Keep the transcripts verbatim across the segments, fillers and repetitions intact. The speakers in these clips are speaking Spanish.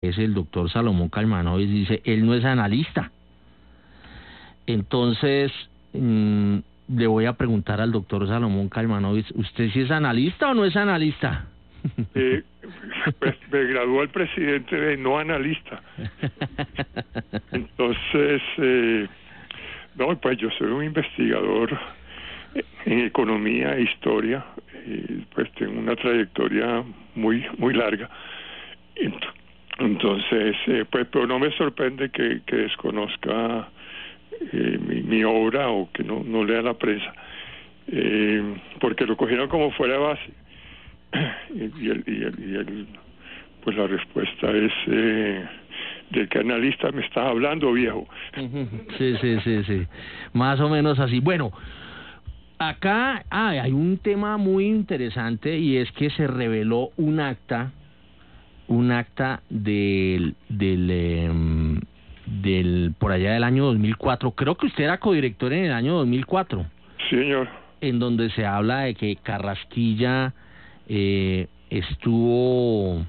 es el doctor Salomón Kalmanovic, dice, él no es analista. Entonces, mmm, le voy a preguntar al doctor Salomón Kalmanovic, ¿usted sí es analista o no es analista? Eh, pues me graduó el presidente de no analista. Entonces, eh, no, pues yo soy un investigador en economía e historia, y pues tengo una trayectoria muy muy larga. Entonces, eh, pues, pero no me sorprende que, que desconozca eh, mi, mi obra o que no, no lea la prensa, eh, porque lo cogieron como fuera de base. y, y, el, y, el, y el, pues la respuesta es eh, ¿de qué analista me estás hablando, viejo? Sí, sí, sí, sí, más o menos así. Bueno, acá ah, hay un tema muy interesante y es que se reveló un acta, un acta del, del, eh, del, por allá del año dos mil cuatro, creo que usted era codirector en el año dos mil cuatro. Sí, señor. En donde se habla de que Carrasquilla eh, estuvo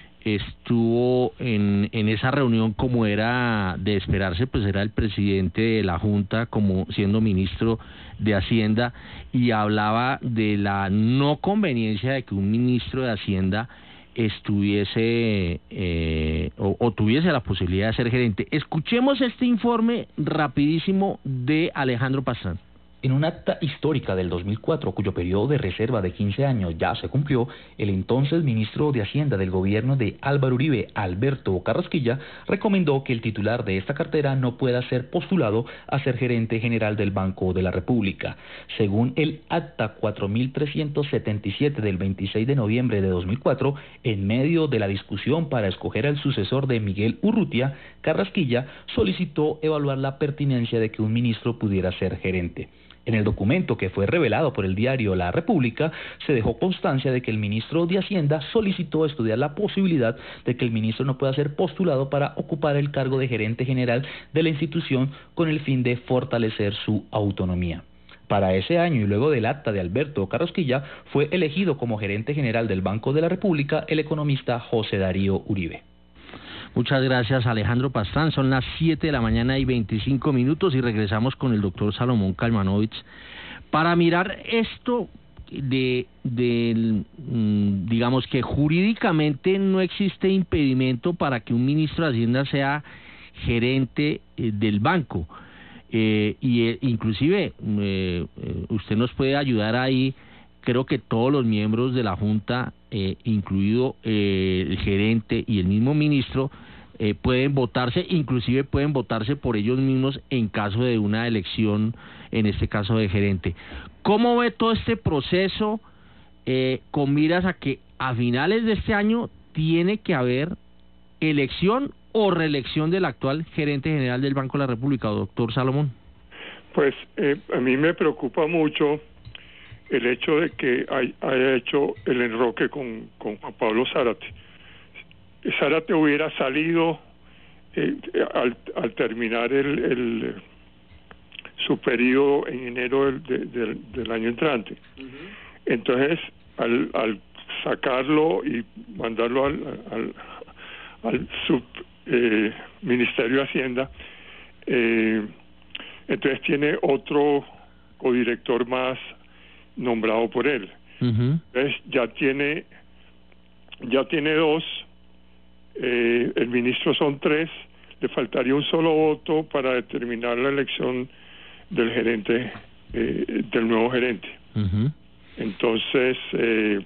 estuvo en, en esa reunión, como era de esperarse, pues era el presidente de la Junta, como siendo ministro de Hacienda, y hablaba de la no conveniencia de que un ministro de Hacienda estuviese eh, o, o tuviese la posibilidad de ser gerente. Escuchemos este informe rapidísimo de Alejandro Pastrana. En un acta histórica del dos mil cuatro, cuyo periodo de reserva de quince años ya se cumplió, el entonces ministro de Hacienda del gobierno de Álvaro Uribe, Alberto Carrasquilla, recomendó que el titular de esta cartera no pueda ser postulado a ser gerente general del Banco de la República. Según el acta cuatro mil trescientos setenta y siete del veintiséis de noviembre de dos mil cuatro, en medio de la discusión para escoger al sucesor de Miguel Urrutia, Carrasquilla solicitó evaluar la pertinencia de que un ministro pudiera ser gerente. En el documento que fue revelado por el diario La República, se dejó constancia de que el ministro de Hacienda solicitó estudiar la posibilidad de que el ministro no pueda ser postulado para ocupar el cargo de gerente general de la institución con el fin de fortalecer su autonomía. Para ese año y luego del acta de Alberto Carrasquilla, fue elegido como gerente general del Banco de la República el economista José Darío Uribe. Muchas gracias, Alejandro Pastrana. Son las siete de la mañana y veinticinco minutos y regresamos con el doctor Salomón Kalmanovic para mirar esto de, de, digamos que jurídicamente no existe impedimento para que un ministro de Hacienda sea gerente eh, del banco. Eh, y eh, inclusive eh, eh, usted nos puede ayudar ahí. Creo que todos los miembros de la Junta, eh, incluido eh, el gerente y el mismo ministro, eh, pueden votarse, inclusive pueden votarse por ellos mismos en caso de una elección, en este caso de gerente. ¿Cómo ve todo este proceso eh, con miras a que a finales de este año tiene que haber elección o reelección del actual gerente general del Banco de la República, doctor Salomón? Pues eh, a mí me preocupa mucho el hecho de que hay, haya hecho el enroque con, con Juan Pablo Zárate. Zárate hubiera salido eh, al, al terminar el, el su periodo en enero del, de, del, del año entrante. Uh-huh. Entonces, al, al sacarlo y mandarlo al, al, al sub eh, Ministerio de Hacienda, eh, entonces tiene otro codirector más nombrado por él. Uh-huh. Entonces ya tiene ya tiene dos, eh, el ministro son tres, le faltaría un solo voto para determinar la elección del gerente, eh, del nuevo gerente. Uh-huh. Entonces eh,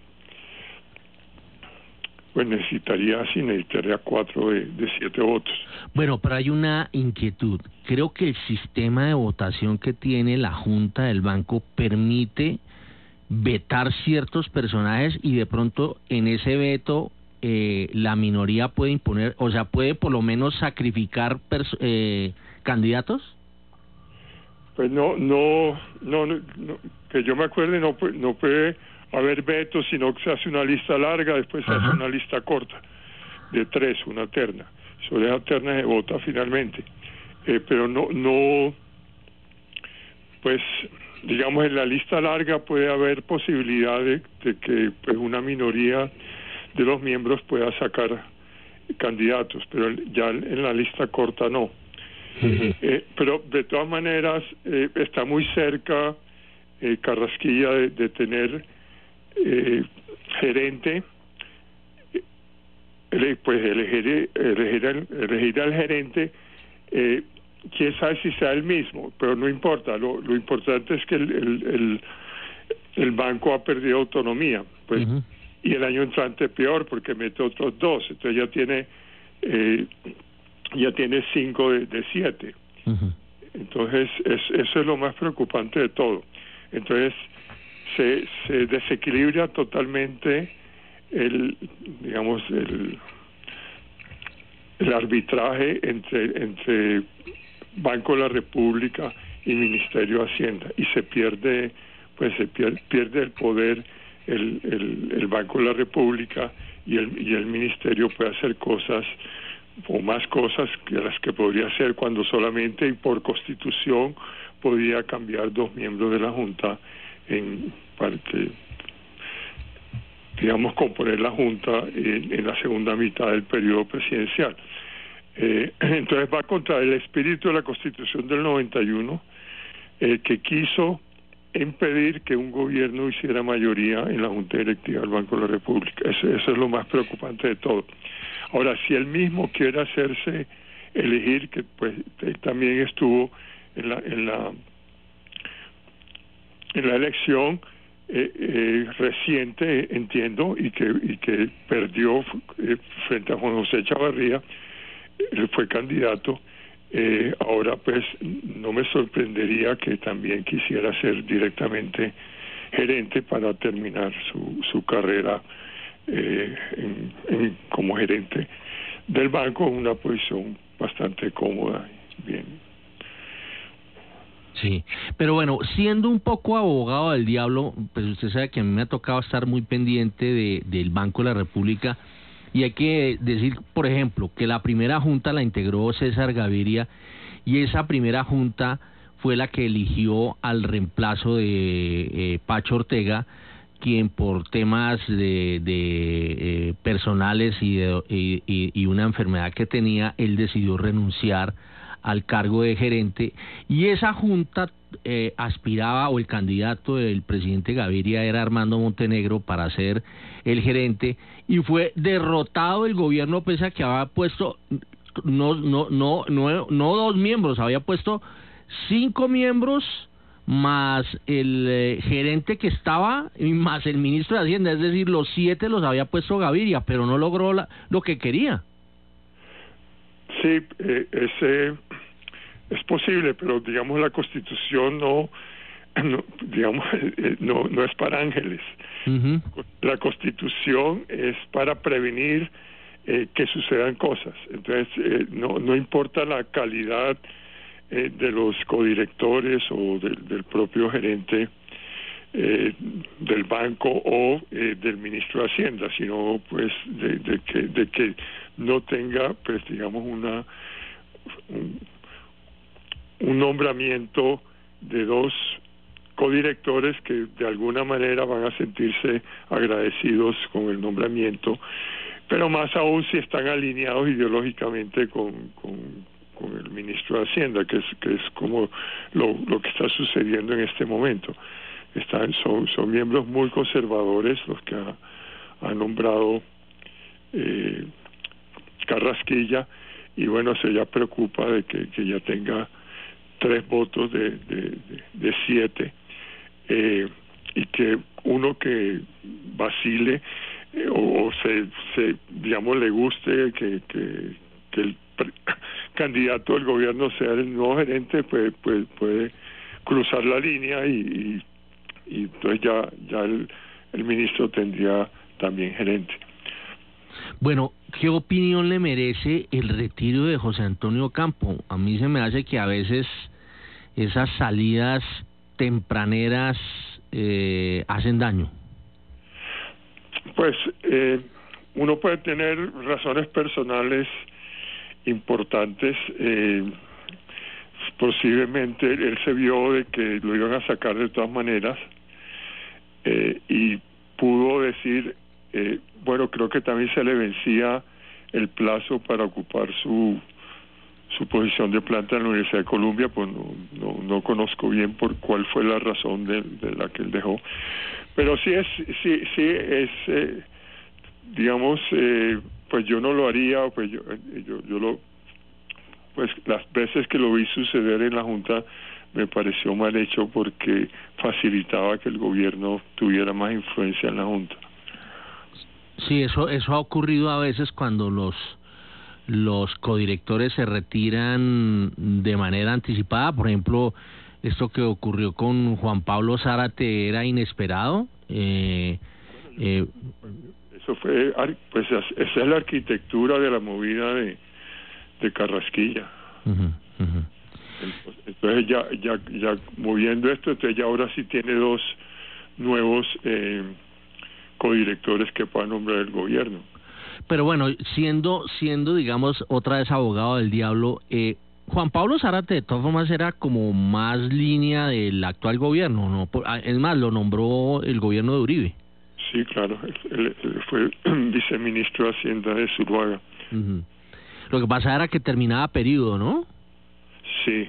pues necesitaría, sí, necesitaría cuatro de, de siete votos. Bueno, pero hay una inquietud. Creo que el sistema de votación que tiene la Junta del Banco permite vetar ciertos personajes y de pronto en ese veto eh, la minoría puede imponer, o sea, puede por lo menos sacrificar pers- eh, candidatos. Pues no, no, no, no, que yo me acuerde, no, no puede haber vetos, sino que se hace una lista larga, después se Ajá. hace una lista corta de tres, una terna. Sobre esa terna se vota finalmente, eh, pero no, no, pues digamos en la lista larga puede haber posibilidad de, de que pues una minoría de los miembros pueda sacar candidatos, pero ya en la lista corta no. Uh-huh. Eh, pero de todas maneras eh, está muy cerca eh, Carrasquilla de, de tener eh, gerente, eh, pues elegir, elegir, al, elegir al gerente, eh, quién sabe si sea el mismo, pero no importa, lo, lo importante es que el, el, el, el banco ha perdido autonomía, pues, uh-huh. y el año entrante peor porque mete otros dos, entonces ya tiene eh, ya tiene cinco de, de siete. Uh-huh. Entonces es, eso es lo más preocupante de todo. Entonces se, se desequilibra totalmente el, digamos, el, el arbitraje entre, entre Banco de la República y Ministerio de Hacienda, y se pierde, pues se pierde, pierde el poder el, el, el Banco de la República, y el, y el Ministerio puede hacer cosas o más cosas que las que podría hacer cuando solamente y por constitución podía cambiar dos miembros de la Junta en para que, digamos, componer la Junta en, en la segunda mitad del periodo presidencial. Eh, entonces va contra el espíritu de la Constitución del noventa y uno, eh, que quiso impedir que un gobierno hiciera mayoría en la Junta Directiva del Banco de la República. Eso, eso es lo más preocupante de todo. Ahora, si él mismo quiere hacerse elegir, que pues él también estuvo en la en la en la elección eh, eh, reciente, entiendo, y que y que perdió eh, frente a Juan José Chavarría, él fue candidato. Eh, ahora pues no me sorprendería que también quisiera ser directamente gerente para terminar su su carrera eh, en, en, como gerente del banco, en una posición bastante cómoda y bien. Sí, pero bueno, siendo un poco abogado del diablo, pues usted sabe que a mí me ha tocado estar muy pendiente de, del Banco de la República, y hay que decir, por ejemplo, que la primera junta la integró César Gaviria, y esa primera junta fue la que eligió al reemplazo de eh, Pacho Ortega, quien por temas de, de eh, personales y, de, y, y una enfermedad que tenía, él decidió renunciar al cargo de gerente, y esa junta eh, aspiraba, o el candidato del presidente Gaviria era Armando Montenegro para ser el gerente, y fue derrotado el gobierno pese a que había puesto no no no no no dos miembros, había puesto cinco miembros más el eh, gerente que estaba y más el ministro de Hacienda, es decir, los siete los había puesto Gaviria, pero no logró la, lo que quería. Sí, eh, ese es posible, pero digamos la Constitución no, no digamos eh, no no es para ángeles. Uh-huh. La Constitución es para prevenir eh, que sucedan cosas. Entonces eh, no no importa la calidad eh, de los codirectores o del, del propio gerente eh, del banco o eh, del ministro de Hacienda, sino pues de, de que de que no tenga, pues digamos, una un, un nombramiento de dos codirectores que de alguna manera van a sentirse agradecidos con el nombramiento, pero más aún si están alineados ideológicamente con, con, con el ministro de Hacienda, que es que es como lo, lo que está sucediendo en este momento. Están son son miembros muy conservadores los que ha, ha nombrado eh, Carrasquilla, y bueno, se ya preocupa de que, que ya tenga tres votos de, de, de, de siete, eh, y que uno que vacile eh, o, o se, se digamos le guste que, que, que el pre- candidato del gobierno sea el nuevo gerente, pues, pues puede cruzar la línea y, y, y entonces ya ya el, el ministro tendría también gerente. Bueno, ¿qué opinión le merece el retiro de José Antonio Campo? A mí se me hace que a veces esas salidas tempraneras eh, hacen daño. Pues eh, uno puede tener razones personales importantes. Eh, posiblemente él se vio de que lo iban a sacar de todas maneras, eh, y pudo decir, eh, bueno, creo que también se le vencía el plazo para ocupar su su posición de planta en la Universidad de Columbia, pues no, no, no conozco bien por cuál fue la razón de, de la que él dejó, pero sí es, sí, sí es, eh, digamos, eh, pues yo no lo haría, pues yo, yo, yo lo, pues las veces que lo vi suceder en la Junta me pareció mal hecho porque facilitaba que el gobierno tuviera más influencia en la Junta. Sí, eso, eso ha ocurrido a veces cuando los los codirectores se retiran de manera anticipada. Por ejemplo, esto que ocurrió con Juan Pablo Zárate era inesperado. Eh, eh, Eso fue, pues esa es la arquitectura de la movida de, de Carrasquilla. Uh-huh, uh-huh. Entonces, entonces ya, ya, ya moviendo esto, entonces ya ahora sí tiene dos nuevos eh, codirectores que pueda nombrar el gobierno. Pero bueno, siendo, siendo digamos, otra vez abogado del diablo, eh, Juan Pablo Zárate de todas formas era como más línea del actual gobierno, ¿no? Es más, lo nombró el gobierno de Uribe. Sí, claro, él, él fue viceministro de Hacienda de Zuluaga. Uh-huh. Lo que pasa era que terminaba periodo, ¿no? Sí.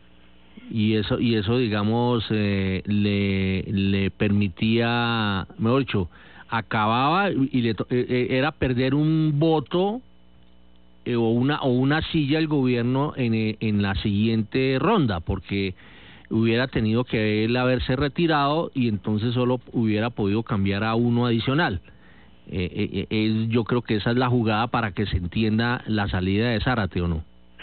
Y eso, y eso digamos, eh, le, le permitía, mejor dicho, acababa y le eh, era perder un voto eh, o una o una silla al gobierno en en la siguiente ronda, porque hubiera tenido que él haberse retirado y entonces solo hubiera podido cambiar a uno adicional. Eh, eh, eh, yo creo que esa es la jugada para que se entienda la salida de Zárate, ¿o no?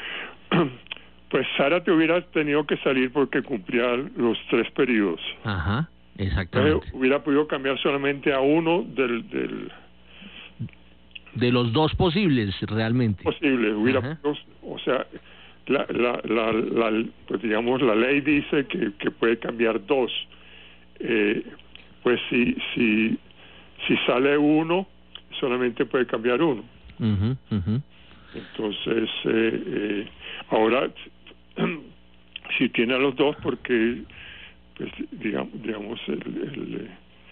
Pues Zárate hubiera tenido que salir porque cumplía los tres periodos. Ajá. Exactamente. Entonces, hubiera podido cambiar solamente a uno del, del de los dos posibles realmente. Posible, hubiera podido, o sea, la, la, la, la, pues digamos la ley dice que, que puede cambiar dos. Eh, pues si si si sale uno, solamente puede cambiar uno. Uh-huh, uh-huh. Entonces, eh, eh, ahora si tiene a los dos, porque pues digamos, digamos el, el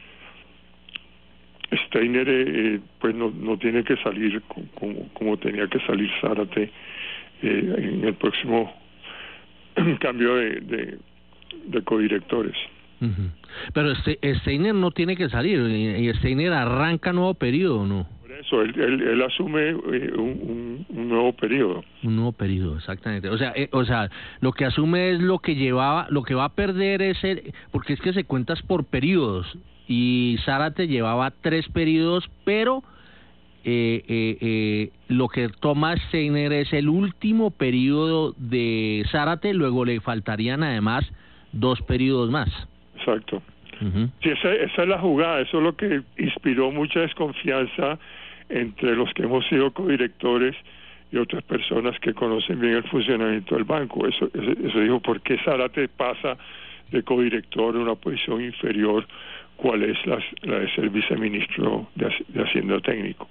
eh, Steiner eh, pues no, no tiene que salir como, como, como tenía que salir Zárate eh, en el próximo cambio de, de, de codirectores. Uh-huh. Pero este Steiner no tiene que salir, y Steiner arranca nuevo periodo, ¿no? Por eso él, él, él asume eh, un, un, un nuevo periodo. Un nuevo periodo, exactamente. O sea, eh, o sea, lo que asume es lo que llevaba, lo que va a perder es el, porque es que se cuentas por periodos y Zárate llevaba tres periodos, pero eh, eh, eh, lo que toma Steiner es el último periodo de Zárate, luego le faltarían además dos periodos más. Exacto. Uh-huh. Sí, esa, esa es la jugada, eso es lo que inspiró mucha desconfianza entre los que hemos sido codirectores y otras personas que conocen bien el funcionamiento del banco. Eso, eso, eso dijo, ¿por qué Zárate pasa de codirector a una posición inferior? ¿Cuál es la, la de ser viceministro de, de Hacienda Técnico?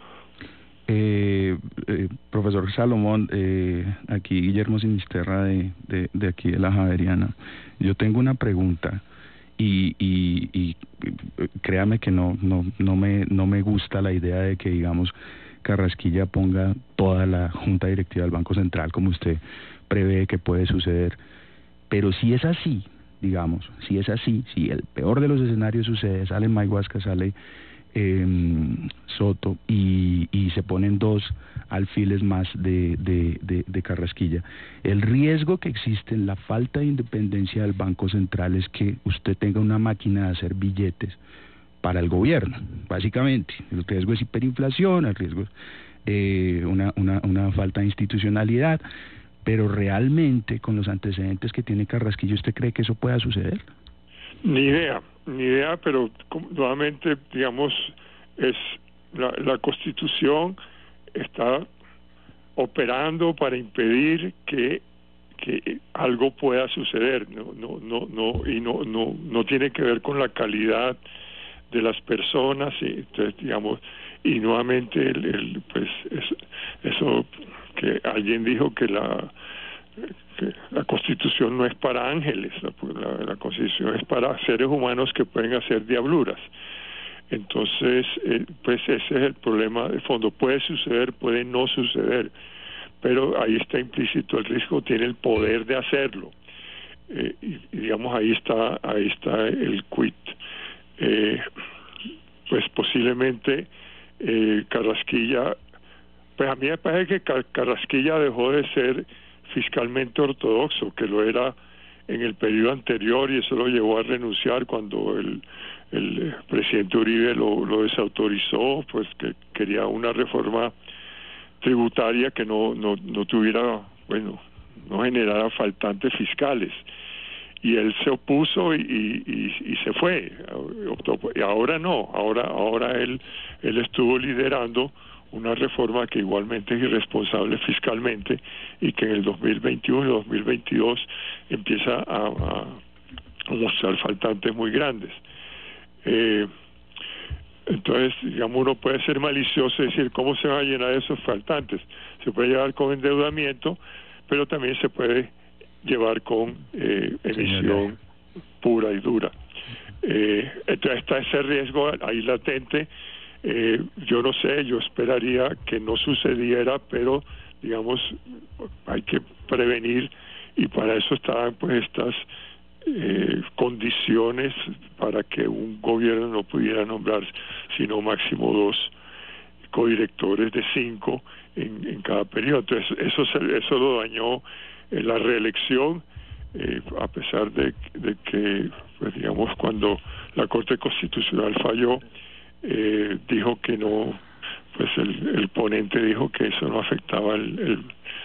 Eh, eh, profesor Salomón, eh, aquí Guillermo Sinisterra de, de, de aquí de la Javeriana. Yo tengo una pregunta y, y, y créame que no, no, no me, no me gusta la idea de que, digamos, Carrasquilla ponga toda la junta directiva del Banco Central como usted prevé que puede suceder. Pero si es así, digamos, si es así, si el peor de los escenarios sucede, sale Mike Huasca, sale Eh, Soto y, y se ponen dos alfiles más de, de, de, de Carrasquilla. El riesgo que existe en la falta de independencia del Banco Central es que usted tenga una máquina de hacer billetes para el gobierno, básicamente. El riesgo es hiperinflación, el riesgo es eh, una, una, una falta de institucionalidad, pero realmente con los antecedentes que tiene Carrasquilla, ¿usted cree que eso pueda suceder? Ni idea, ni idea, pero nuevamente, digamos, es la, la Constitución está operando para impedir que que algo pueda suceder, no no no no y no no no tiene que ver con la calidad de las personas, y entonces digamos, y nuevamente el, el pues es, eso que alguien dijo que la que la Constitución no es para ángeles, la, la, la Constitución es para seres humanos que pueden hacer diabluras. Entonces, eh, pues ese es el problema de fondo. Puede suceder, puede no suceder, pero ahí está implícito el riesgo, tiene el poder de hacerlo. Eh, y, y digamos, ahí está, ahí está el quid. Eh, pues posiblemente eh, Carrasquilla, pues a mí me parece que Carrasquilla dejó de ser fiscalmente ortodoxo, que lo era en el periodo anterior, y eso lo llevó a renunciar cuando el, el presidente Uribe lo, lo desautorizó, pues que quería una reforma tributaria que no, no, no tuviera, bueno, no generara faltantes fiscales. Y él se opuso y, y, y se fue. Y ahora no, ahora, ahora él, él estuvo liderando una reforma que igualmente es irresponsable fiscalmente y que en el dos mil veintiuno y dos mil veintidós empieza a, a, a mostrar faltantes muy grandes. Eh, entonces, digamos, uno puede ser malicioso y decir, ¿cómo se van a llenar esos faltantes? Se puede llevar con endeudamiento, pero también se puede llevar con eh, emisión pura y dura. Eh, entonces está ese riesgo ahí latente. Eh, yo no sé, yo esperaría que no sucediera, pero digamos hay que prevenir, y para eso están pues estas eh, condiciones para que un gobierno no pudiera nombrar sino máximo dos codirectores de cinco en, en cada periodo. Entonces eso se, eso lo dañó en la reelección, eh, a pesar de, de que pues digamos cuando la Corte Constitucional falló, Eh, dijo que no, pues el, el ponente dijo que eso no afectaba el, el,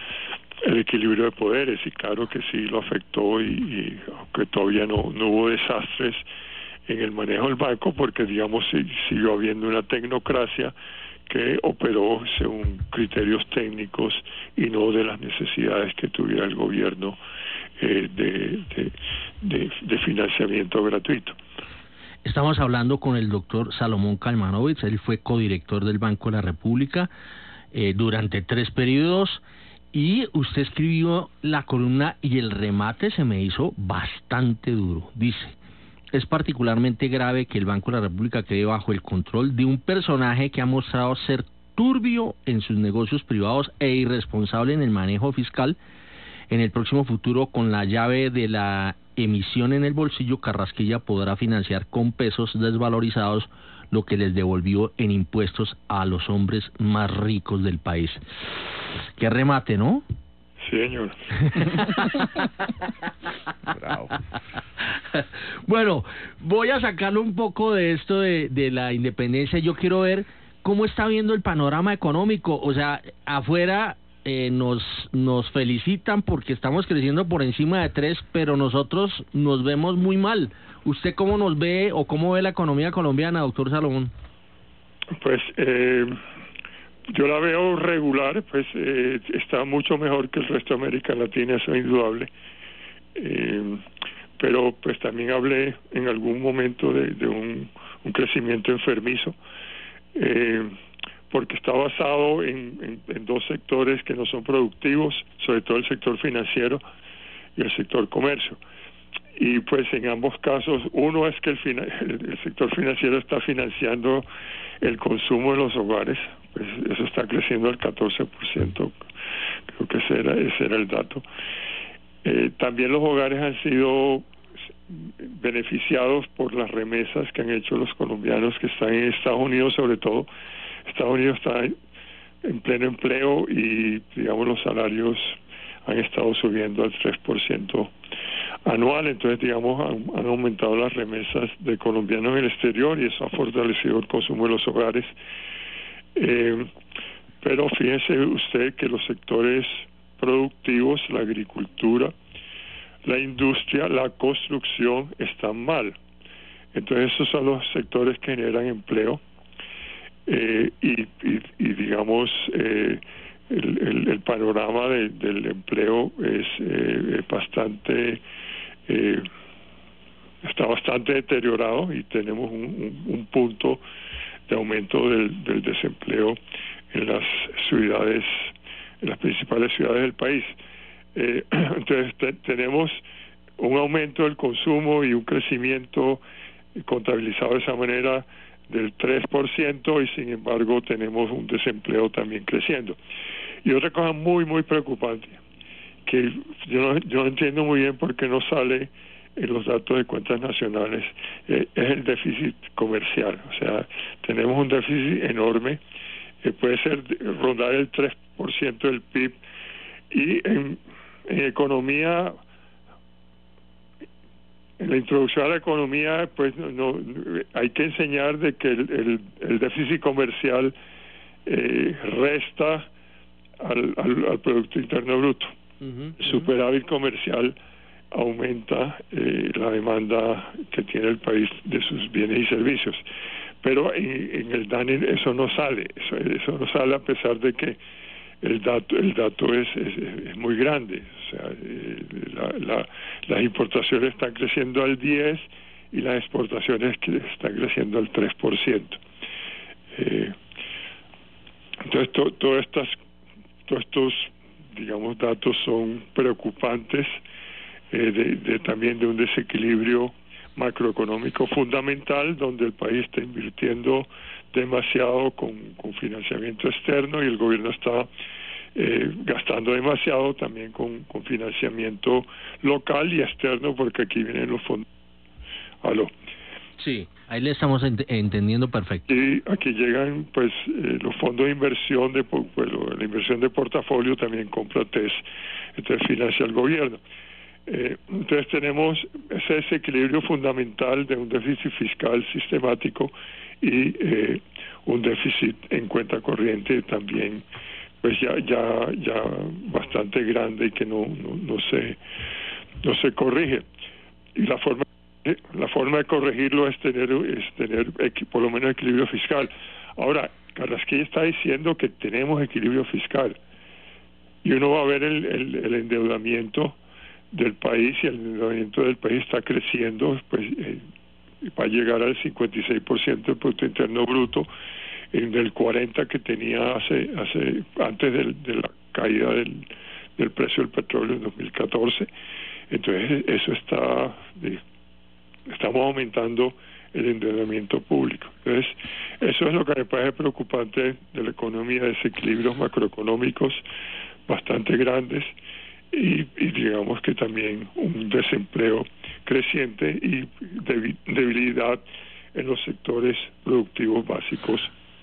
el equilibrio de poderes, y claro que sí lo afectó, y, y aunque todavía no, no hubo desastres en el manejo del banco, porque digamos sí, siguió habiendo una tecnocracia que operó según criterios técnicos y no de las necesidades que tuviera el gobierno eh, de, de, de, de financiamiento gratuito. Estamos hablando con el doctor Salomón Kalmanovitz. Él fue codirector del Banco de la República eh, durante tres periodos, y usted escribió la columna y el remate se me hizo bastante duro. Dice: es particularmente grave que el Banco de la República quede bajo el control de un personaje que ha mostrado ser turbio en sus negocios privados e irresponsable en el manejo fiscal. En el próximo futuro, con la llave de la emisión en el bolsillo, Carrasquilla podrá financiar con pesos desvalorizados lo que les devolvió en impuestos a los hombres más ricos del país. Qué remate, ¿no? Sí, señor. Bravo. Bueno, voy a sacarlo un poco de esto de, de la independencia. Yo quiero ver cómo está viendo el panorama económico. O sea, afuera eh, nos nos felicitan porque estamos creciendo por encima de tres, pero nosotros nos vemos muy mal. ¿Usted cómo nos ve o cómo ve la economía colombiana, doctor Salomón? Pues eh, yo la veo regular, pues eh, está mucho mejor que el resto de América Latina, eso es indudable. Eh, pero pues también hablé en algún momento de, de un, un crecimiento enfermizo, eh, porque está basado en, en, en dos sectores que no son productivos, sobre todo el sector financiero y el sector comercio. Y pues en ambos casos, uno es que el, fina, el, el sector financiero está financiando el consumo de los hogares, pues eso está creciendo al catorce por ciento, creo que ese era, ese era el dato. Eh, también los hogares han sido beneficiados por las remesas que han hecho los colombianos que están en Estados Unidos, sobre todo. Estados Unidos está en pleno empleo y digamos los salarios han estado subiendo al tres por ciento anual, entonces digamos han, han aumentado las remesas de colombianos en el exterior y eso ha fortalecido el consumo de los hogares. Eh, pero fíjense usted que los sectores productivos, la agricultura, la industria, la construcción están mal. Entonces esos son los sectores que generan empleo eh, y, y, y digamos eh, el, el, el panorama de, del empleo es eh, bastante eh, está bastante deteriorado y tenemos un, un, un punto de aumento del, del desempleo en las ciudades, en las principales ciudades del país. Eh, entonces te, tenemos un aumento del consumo y un crecimiento contabilizado de esa manera del tres por ciento y sin embargo tenemos un desempleo también creciendo. Y otra cosa muy, muy preocupante, que yo no, yo no entiendo muy bien por qué no sale en los datos de cuentas nacionales, eh, es el déficit comercial. O sea, tenemos un déficit enorme, que puede ser rondar el tres por ciento del P I B, y en, en economía, en la introducción a la economía, pues no, no hay que enseñar de que el, el, el déficit comercial eh, resta al, al, al Producto Interno Bruto. Uh-huh, el superávit comercial aumenta eh, la demanda que tiene el país de sus bienes y servicios, pero en, en el D A N E eso no sale, eso, eso no sale a pesar de que el dato el dato es, es, es muy grande. O sea, eh, la, la, las importaciones están creciendo al diez y las exportaciones que están creciendo al tres por ciento. Eh, entonces to, todas estas todos estos digamos datos son preocupantes, eh, de, de también de un desequilibrio macroeconómico fundamental, donde el país está invirtiendo demasiado con, con financiamiento externo y el gobierno está eh, gastando demasiado también con, con financiamiento local y externo, porque aquí vienen los fondos. ¿Aló? Sí, ahí le estamos ent- entendiendo perfecto. Y aquí llegan pues eh, los fondos de inversión, de pues, la inversión de portafolio también compra T E S, entonces financia el gobierno. Eh, entonces tenemos ese desequilibrio fundamental de un déficit fiscal sistemático y eh, un déficit en cuenta corriente también pues ya ya ya bastante grande y que no no, no se no se corrige. Y la forma la forma de corregirlo es tener es tener por lo menos equilibrio fiscal. Ahora, Carrasquilla está diciendo que tenemos equilibrio fiscal y uno va a ver el, el, el endeudamiento del país, y el endeudamiento del país está creciendo, pues eh, va a llegar al cincuenta y seis por ciento del Producto Interno Bruto, en del cuarenta por ciento que tenía hace hace antes del, de la caída del, del precio del petróleo en dos mil catorce. Entonces eso está de, estamos aumentando el endeudamiento público. Entonces eso es lo que me parece preocupante de la economía, desequilibrios macroeconómicos bastante grandes y, y digamos que también un desempleo creciente y debilidad en los sectores productivos básicos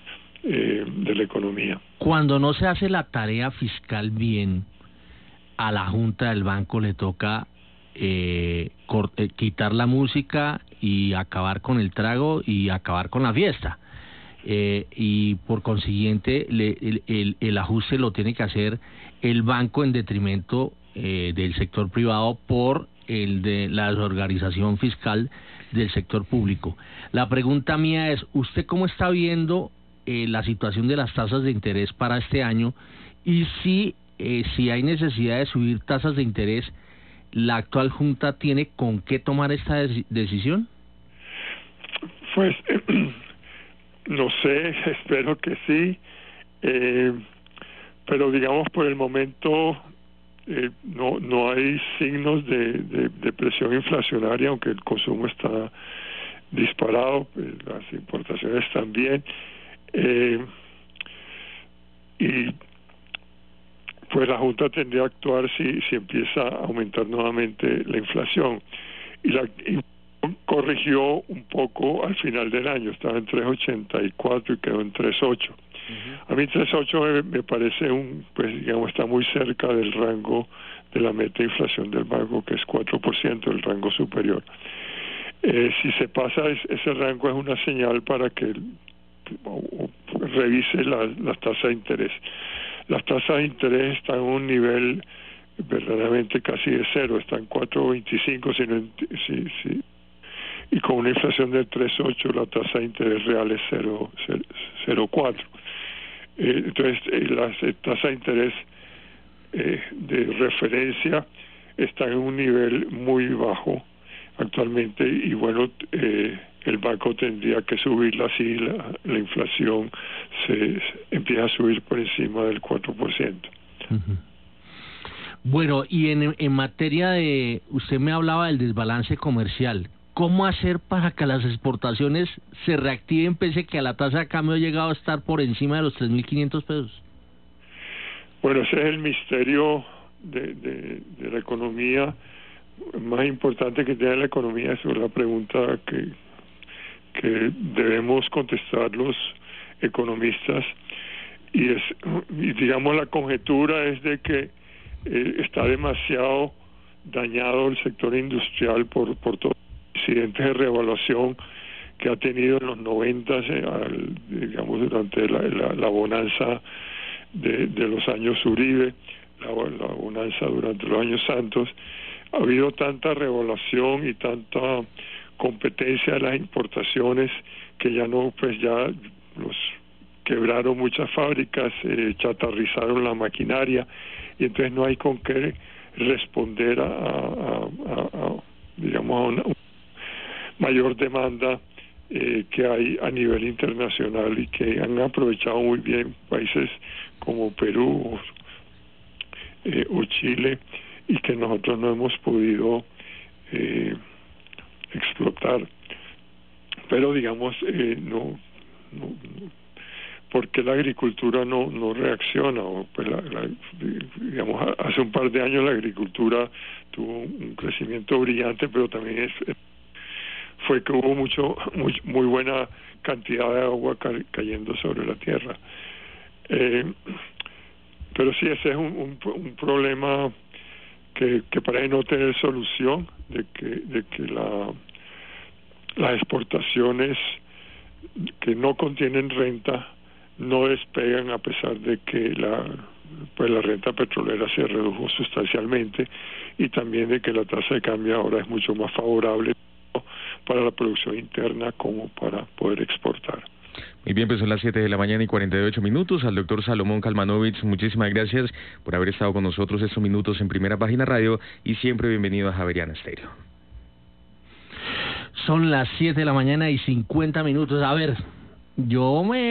eh, de la economía. Cuando no se hace la tarea fiscal bien, a la Junta del Banco le toca eh, corte, quitar la música y acabar con el trago y acabar con la fiesta. Eh, y por consiguiente le, el, el, el ajuste lo tiene que hacer el banco en detrimento eh, del sector privado por el de la desorganización fiscal del sector público. La pregunta mía es, ¿usted cómo está viendo eh, la situación de las tasas de interés para este año? Y si, eh, si hay necesidad de subir tasas de interés, ¿la actual Junta tiene con qué tomar esta des- decisión? Pues no sé, espero que sí, eh, pero digamos por el momento eh, no no hay signos de, de, de presión inflacionaria, aunque el consumo está disparado, pues las importaciones también, eh, y pues la Junta tendría que actuar si, si empieza a aumentar nuevamente la inflación. Y la corrigió un poco al final del año, estaba en tres ochenta y cuatro y quedó en tres ocho. Uh-huh. A mí tres ocho me, me parece un, pues digamos, está muy cerca del rango de la meta de inflación del banco, que es cuatro por ciento, el rango superior. Eh, si se pasa es, ese rango, es una señal para que o, o, revise la, las tasas de interés. Las tasas de interés están en un nivel verdaderamente casi de cero, están cuatro veinticinco, si no, si, si, y con una inflación del tres ocho la tasa de interés real es cero coma cuatro. Eh, entonces eh, las eh, tasas de interés eh, de referencia están en un nivel muy bajo actualmente, y bueno, eh, el banco tendría que subirla si la, la inflación se, se empieza a subir por encima del cuatro por ciento. Uh-huh. Bueno, y en, en materia de, usted me hablaba del desbalance comercial, ¿cómo hacer para que las exportaciones se reactiven pese que la tasa de cambio ha llegado a estar por encima de los tres mil quinientos pesos? Bueno, ese es el misterio de, de, de la economía más importante que tiene la economía. Esa es la pregunta que, que debemos contestar los economistas, y es, y digamos, la conjetura es de que eh, está demasiado dañado el sector industrial por, por todos los incidentes de revaluación que ha tenido en los noventas, eh, al, digamos, durante la, la, la bonanza de, de los años Uribe, la, la bonanza durante los años Santos. Ha habido tanta revaluación y tanta competencia de las importaciones que ya no, pues ya los quebraron muchas fábricas, eh, chatarrizaron la maquinaria, y entonces no hay con qué responder a, a, a, a digamos, a una mayor demanda eh, que hay a nivel internacional, y que han aprovechado muy bien países como Perú o, eh, o Chile, y que nosotros no hemos podido eh, explotar. Pero digamos, eh, no, no, no porque la agricultura no no reacciona. O pues la, la, digamos, hace un par de años la agricultura tuvo un crecimiento brillante, pero también es fue que hubo mucho muy, muy buena cantidad de agua ca cayendo sobre la tierra. Eh, pero sí, ese es un, un, un problema que, que parece no tener solución, de que de que la las exportaciones que no contienen renta no despegan, a pesar de que la pues la renta petrolera se redujo sustancialmente, y también de que la tasa de cambio ahora es mucho más favorable para la producción interna como para poder exportar. Muy bien, pues son las siete de la mañana y cuarenta y ocho minutos. Al doctor Salomón Kalmanovich, muchísimas gracias por haber estado con nosotros estos minutos en Primera Página Radio, y siempre bienvenido a Javeriana Estéreo. Son las siete de la mañana y cincuenta minutos. A ver, yo me